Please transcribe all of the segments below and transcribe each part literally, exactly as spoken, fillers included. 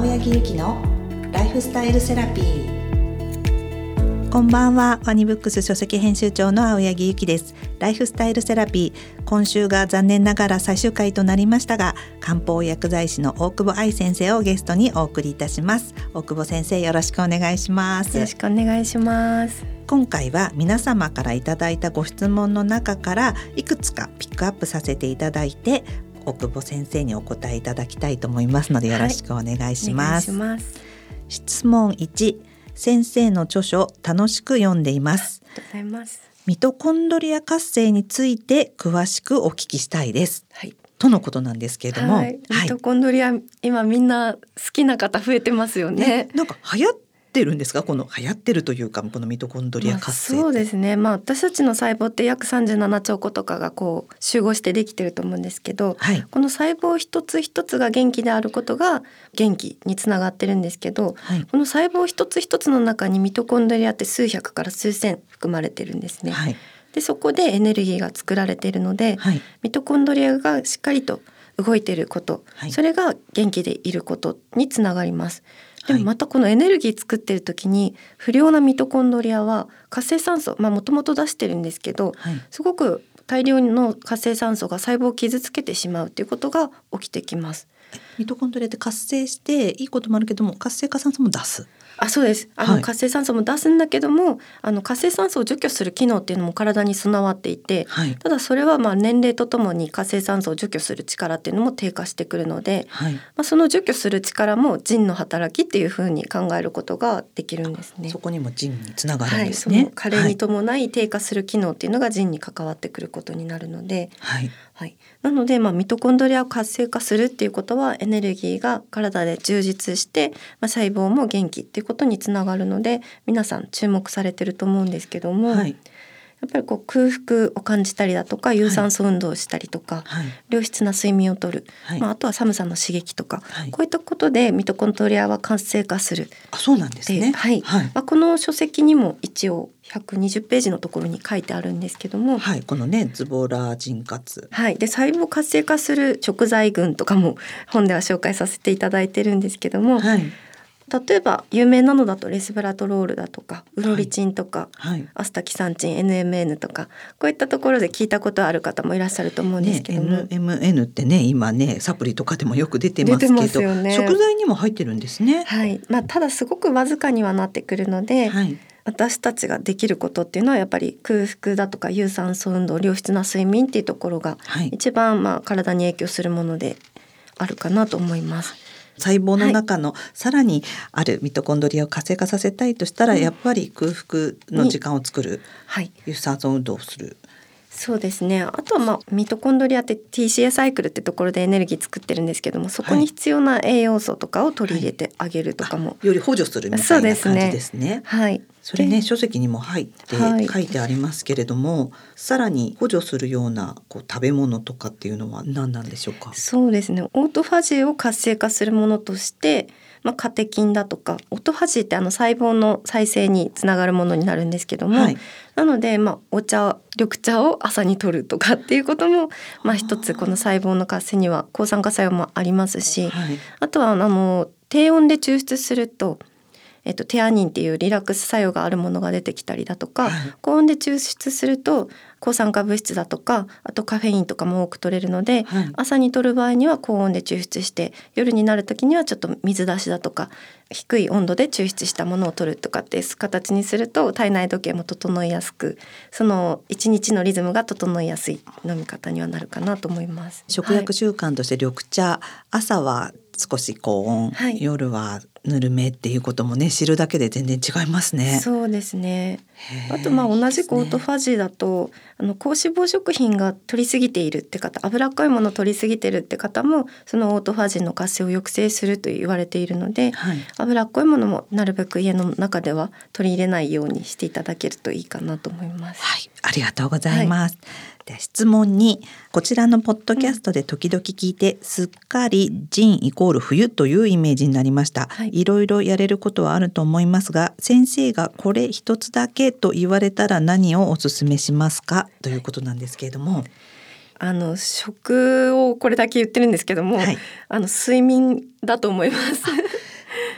青柳ゆきのライフスタイルセラピー。 こんばんは。ワニブックス書籍編集長の青柳ゆきです。ライフスタイルセラピー、今週が残念ながら最終回となりましたが、漢方薬剤師の大久保愛先生をゲストにお送りいたします。大久保先生、よろしくお願いします。 よろしくお願いします。 今回は皆様からいただいたご質問の中からいくつかピックアップさせていただいて、大久保先生にお答えいただきたいと思いますので、よろしくお願いします。 はい、お願いします。 質問いち、先生の著書楽しく読んでいます。 ありがとうございます。 ミトコンドリア活性について詳しくお聞きしたいです、はい、とのことなんですけれども、 はい、ミトコンドリア、今みんな好きな方増えてますよね。 ね、なんか流行ってるんですか？この流行ってるというか、このミトコンドリア活性、 まあ、そうですね、まあ、私たちの細胞って約さんじゅうななちょうことかがこう集合してできてると思うんですけど、はい、この細胞一つ一つが元気であることが元気につながってるんですけど、はい、この細胞一つ一つの中にミトコンドリアって数百から数千含まれてるんですね、はい、でそこでエネルギーが作られているので、はい、ミトコンドリアがしっかりと動いていること、はい、それが元気でいることにつながります。でもまたこのエネルギー作ってる時に不良なミトコンドリアは活性酸素、まあもともと出してるんですけど、はい、すごく大量の活性酸素が細胞を傷つけてしまうということが起きてきます。 ミトコンドリアって活性していいこともあるけども、活性化酸素も出す。 あ、そうです。あの、はい、活性酸素も出すんだけども、あの活性酸素を除去する機能っていうのも体に備わっていて、はい、ただそれはまあ年齢とともに活性酸素を除去する力っていうのも低下してくるので、はい、まあ、その除去する力も腎の働きっていうふうに考えることができるんですね。 そこにも腎につながるんですね、はい、その加齢に伴い低下する機能っていうのが腎に関わってくることになるので、はいはい、なので、まあ、ミトコンドリアを活性化するっていうことはエネルギーが体で充実して、まあ、細胞も元気っていうことにつながるので、皆さん注目されてると思うんですけども、はい、やっぱりこう空腹を感じたりだとか、有酸素運動をしたりとか、はい、良質な睡眠をとる、はい、まあ、あとは寒さの刺激とか、はい、こういったことでミトコンドリアは活性化する。 あ、そうなんですね。 はいはい、まあ、この書籍にも一応ひゃくにじゅっページのところに書いてあるんですけども、 はい、このねズボラ腎活、 はい、で細胞活性化する食材群とかも本では紹介させていただいてるんですけども、はい、例えば有名なのだとレスベラトロールだとかウロリチンとか、はいはい、アスタキサンチン エヌエムエヌ とか、こういったところで聞いたことある方もいらっしゃると思うんですけども、 ね、エヌエムエヌ ってね今ねサプリとかでもよく出てますけど、出てますよね、食材にも入ってるんですね。 はい、まあ、ただすごくわずかにはなってくるので、はい、私たちができることっていうのはやっぱり空腹だとか有酸素運動、良質な睡眠っていうところが一番まあ体に影響するものであるかなと思います。 細胞の中のさらにあるミトコンドリアを活性化させたいとしたら、うん、やっぱり空腹の時間を作る、はい、有酸素運動をする。 そうですね。あとは、まあ、ミトコンドリアって ティーシーエー サイクルってところでエネルギー作ってるんですけども、そこに必要な栄養素とかを取り入れてあげるとかも、 はい、より補助するみたいな感じですね。 はい、 それね書籍にも入って書いてありますけれども、はい、さらに補助するようなこう食べ物とかっていうのは何なんでしょうか？ そうですね、オートファジーを活性化するものとして、まあ、カテキンだとか、オートファジーってあの細胞の再生につながるものになるんですけども、はい、なので、まあ、お茶緑茶を朝に摂るとかっていうことも、まあ、一つこの細胞の活性には抗酸化作用もありますし、はい、あとはあの低温で抽出するとえっと、テアニンっていうリラックス作用があるものが出てきたりだとか、はい、高温で抽出すると抗酸化物質だとか、あとカフェインとかも多く取れるので、はい、朝に摂る場合には高温で抽出して、夜になる時にはちょっと水出しだとか低い温度で抽出したものを摂るとかっていう形にすると、体内時計も整いやすく、その一日のリズムが整いやすい飲み方にはなるかなと思います。 食薬習慣として緑茶、はい、朝は少し高温、はい、夜はぬるめっていうこともね知るだけで全然違いますね。 そうですね。あとまあ同じくオートファジーだと、あの高脂肪食品が取りすぎているって方、脂っこいものを取りすぎてるって方もそのオートファジーの活性を抑制すると言われているので、はい、脂っこいものもなるべく家の中では取り入れないようにしていただけるといいかなと思います。 はい、ありがとうございます。はい、で質問に、こちらのポッドキャストで時々聞いて、うん、すっかり腎イコール冬というイメージになりました、はい、いろいろやれることはあると思いますが、先生がこれ一つだけと言われたら何をお勧めしますか、ということなんですけれども、 あの食をこれだけ言ってるんですけども、はい、あの睡眠だと思います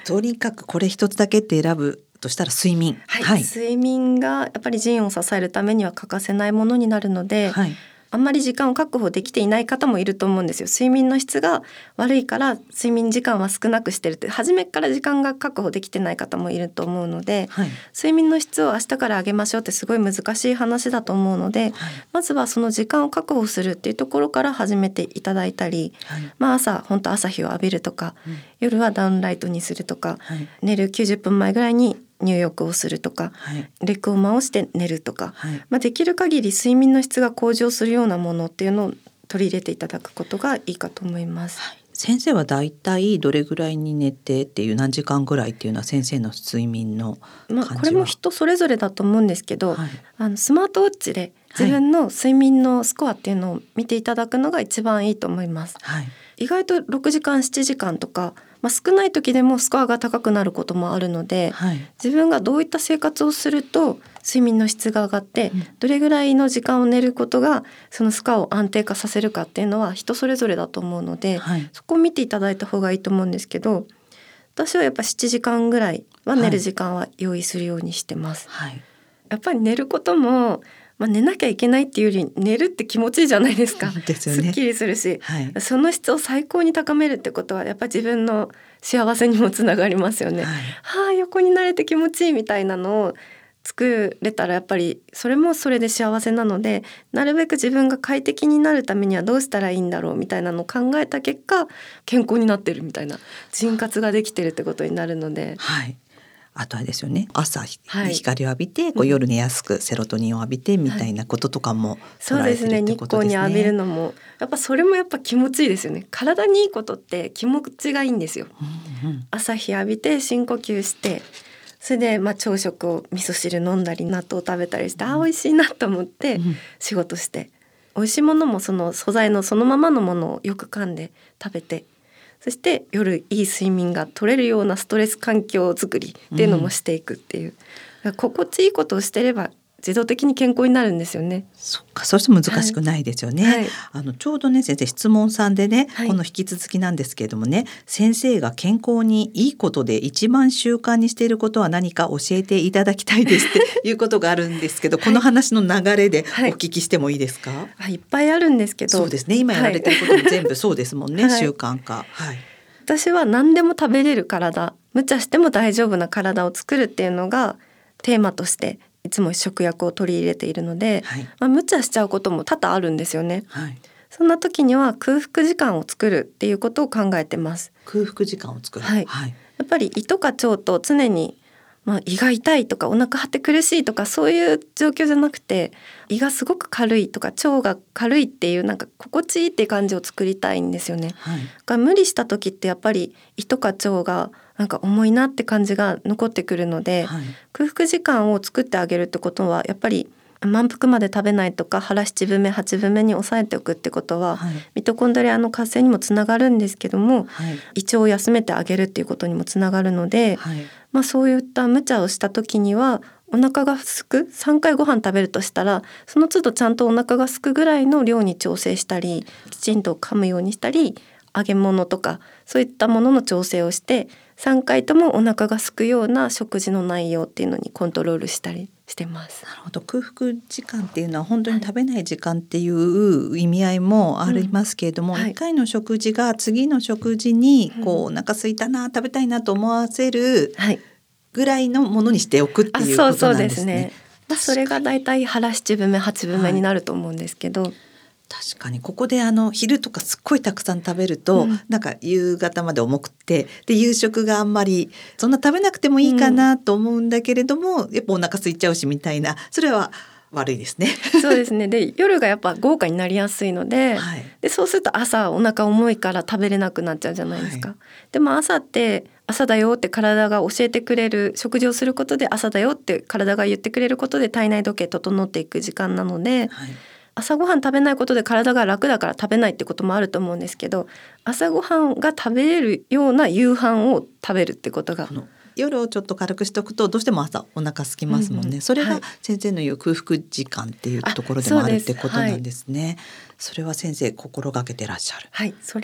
とにかくこれ一つだけって選ぶとしたら睡眠、 はいはい、睡眠がやっぱり腎を支えるためには欠かせないものになるので、はい、あんまり時間を確保できていない方もいると思うんですよ。睡眠の質が悪いから睡眠時間は少なくしてるって、初めから時間が確保できてない方もいると思うので、はい、睡眠の質を明日から上げましょうってすごい難しい話だと思うので、はい、まずはその時間を確保するっていうところから始めていただいたり、はい、まあ朝本当朝日を浴びるとか、うん、夜はダウンライトにするとか、はい、寝るきゅうじゅっぷんまえぐらいに入浴をするとか、はい、レッグを回して寝るとか、はい、まあ、できる限り睡眠の質が向上するようなものっていうのを取り入れていただくことがいいかと思います。はい、 先生はだいたいどれぐらいに寝てっていう、何時間ぐらいっていうのは先生の睡眠の感じは、 まあ、これも人それぞれだと思うんですけど、はい、あのスマートウォッチで自分の睡眠のスコアっていうのを見ていただくのが一番いいと思います。はい、意外とろくじかんしちじかんとか、まあ、少ない時でもスコアが高くなることもあるので、はい、自分がどういった生活をすると睡眠の質が上がって、うん、どれぐらいの時間を寝ることがそのスコアを安定化させるかっていうのは人それぞれだと思うので、はい、そこを見ていただいた方がいいと思うんですけど、私はやっぱしちじかんぐらいは寝る時間は用意するようにしてます。はい、やっぱり寝ることもまあ、寝なきゃいけないっていうより寝るって気持ちいいじゃないですか。ですよね、すっきりするし、はい、その質を最高に高めるってことはやっぱり自分の幸せにもつながりますよね。はい、はあ、横になれて気持ちいいみたいなのを作れたらやっぱりそれもそれで幸せなので、なるべく自分が快適になるためにはどうしたらいいんだろうみたいなのを考えた結果、健康になってるみたいな、腎活ができてるってことになるので、 はい、あとはですよね、朝光を浴びて、はい、こう夜寝やすくセロトニンを浴びてみたいなこととかも捉えてるってことですね。そうですね、日光に浴びるのもやっぱそれもやっぱ気持ちいいですよね。体にいいことって気持ちがいいんですよ。うんうん、朝日浴びて深呼吸して、それでまあ朝食を味噌汁飲んだり納豆食べたりして、うん、あ、美味しいなと思って仕事して、うん、美味しいものもその素材のそのままのものをよく噛んで食べて、そして夜いい睡眠が取れるようなストレス環境づくりっていうのもしていくっていう、うん、心地いいことをしてれば自動的に健康になるんですよね。 そっか、そうして難しくないですよね。はいはい、あのちょうどね先生質問さんでね、はい、この引き続きなんですけれどもね、先生が健康にいいことで一番習慣にしていることは何か教えていただきたいですっていうことがあるんですけど、はい、この話の流れでお聞きしてもいいですか？ はい、いっぱいあるんですけど、 そうですね、今やられてることも全部そうですもんね、はい、習慣化、はい、 私は何でも食べれる体、無茶しても大丈夫な体を作るっていうのがテーマとしていつも食薬を取り入れているので、はい、まあ、無茶しちゃうことも多々あるんですよね。はい、そんな時には空腹時間を作るっていうことを考えてます。 空腹時間を作る、 はいはい、やっぱり胃とか腸と常に、まあ、胃が痛いとかお腹張って苦しいとかそういう状況じゃなくて、胃がすごく軽いとか腸が軽いっていうなんか心地いいっていう感じを作りたいんですよね。はい、が無理した時ってやっぱり胃とか腸がなんか重いなって感じが残ってくるので、はい、空腹時間を作ってあげるってことはやっぱり満腹まで食べないとか腹七分目八分目に抑えておくってことは、はい、ミトコンドリアの活性にもつながるんですけども、はい、胃腸を休めてあげるっていうことにもつながるので、はい、まあ、そういった無茶をした時にはお腹がすくさんかいご飯食べるとしたらその都度ちゃんとお腹がすくぐらいの量に調整したり、きちんと噛むようにしたり、揚げ物とかそういったものの調整をしてさんかいともお腹がすくような食事の内容っていうのにコントロールしたりしてます。 なるほど、空腹時間っていうのは本当に食べない時間っていう意味合いもありますけれども、うん、はい、いっかいの食事が次の食事にこう、うん、お腹空いたな食べたいなと思わせるぐらいのものにしておくっていうことなんですね。そうそうですね、 まあ、それがだいたい腹七分目八分目になると思うんですけど、はい、 確かにここであの昼とかすっごいたくさん食べると、うん、なんか夕方まで重くて、で夕食があんまりそんな食べなくてもいいかなと思うんだけれども、うん、やっぱお腹空いちゃうしみたいな、それは悪いですね。 そうですね。で夜がやっぱ豪華になりやすいので、はい、でそうすると朝お腹重いから食べれなくなっちゃうじゃないですか。はい、でも朝って朝だよって体が教えてくれる、食事をすることで朝だよって体が言ってくれることで体内時計整っていく時間なので、はい、朝ごはん食べないことで体が楽だから食べないってこともあると思うんですけど、朝ごはんが食べれるような夕飯を食べるってことが、 夜をちょっと軽くしておくとどうしても朝お腹空きますもんね。うんうん、それが先生の言う空腹時間っていうところでもあるってことなんですね。それは先生心がけてらっしゃる。 はい、それは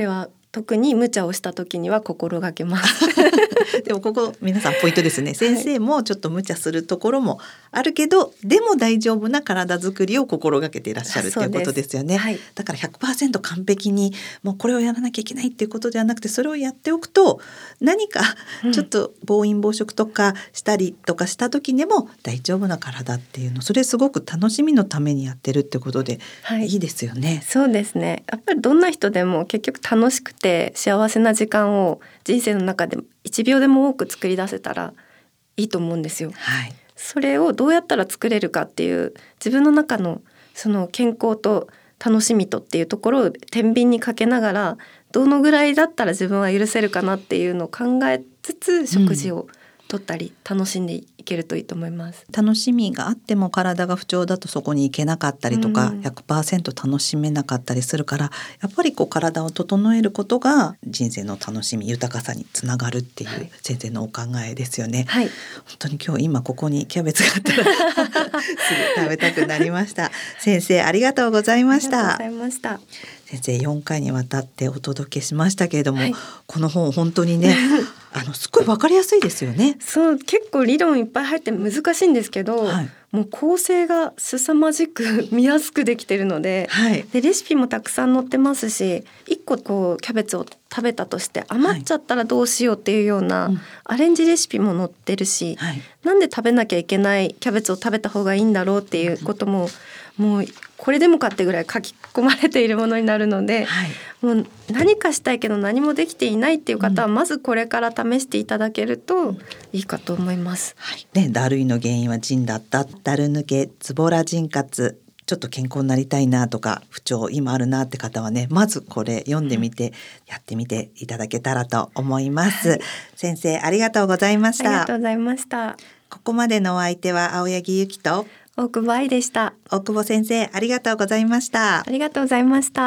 特に無茶をした時には心がけますでもここ皆さんポイントですね。先生もちょっと無茶するところもあるけど、はい、でも大丈夫な体づくりを心がけていらっしゃるっていうことですよね、はい、だから ひゃくパーセント 完璧にもうこれをやらなきゃいけないっていうことではなくて、それをやっておくと何かちょっと暴飲暴食とかしたりとかした時にも大丈夫な体っていうの、それすごく楽しみのためにやってるってことで、はい、いいですよね。 そうですね。やっぱりどんな人でも結局楽しくて幸せな時間を人生の中でいちびょうでも多く作り出せたらいいと思うんですよ、はい、それをどうやったら作れるかっていう自分の中のその健康と楽しみとっていうところを天秤にかけながら、どのぐらいだったら自分は許せるかなっていうのを考えつつ食事を取ったり楽しんでいけるといいと思います。 楽しみがあっても体が不調だとそこに行けなかったりとか、うん、ひゃくパーセント 楽しめなかったりするから、やっぱりこう体を整えることが人生の楽しみ豊かさにつながるっていう先生のお考えですよね、はい、本当に今日今ここにキャベツがあったらすぐ食べたくなりました先生ありがとうございました。 ありがとうございました。 先生よんかいにわたってお届けしましたけれども、はい、この本本当にねあのすっごい分かりやすいですよね。 そう、結構理論いっぱい入って難しいんですけど、はい、もう構成が凄まじく見やすくできてるので、はい、でレシピもたくさん載ってますし、いっここうキャベツを食べたとして余っちゃったらどうしようっていうようなアレンジレシピも載ってるし、はい、なんで食べなきゃいけないキャベツを食べた方がいいんだろうっていうことも、もうこれでもかってぐらい書き込まれているものになるので、はい、もう何かしたいけど何もできていないっていう方はまずこれから試していただけるといいかと思います、 はいね、だるいの原因は腎だった、だる抜け、ズボラ腎活、ちょっと健康になりたいなとか不調今あるなって方はね、まずこれ読んでみてやってみていただけたらと思います、はい、先生ありがとうございました。 ありがとうございました。 ここまでのお相手は青柳ゆきと大久保愛でした。 大久保先生ありがとうございました。 ありがとうございました。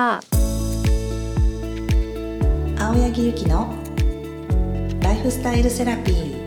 青柳ゆきのライフスタイルセラピー。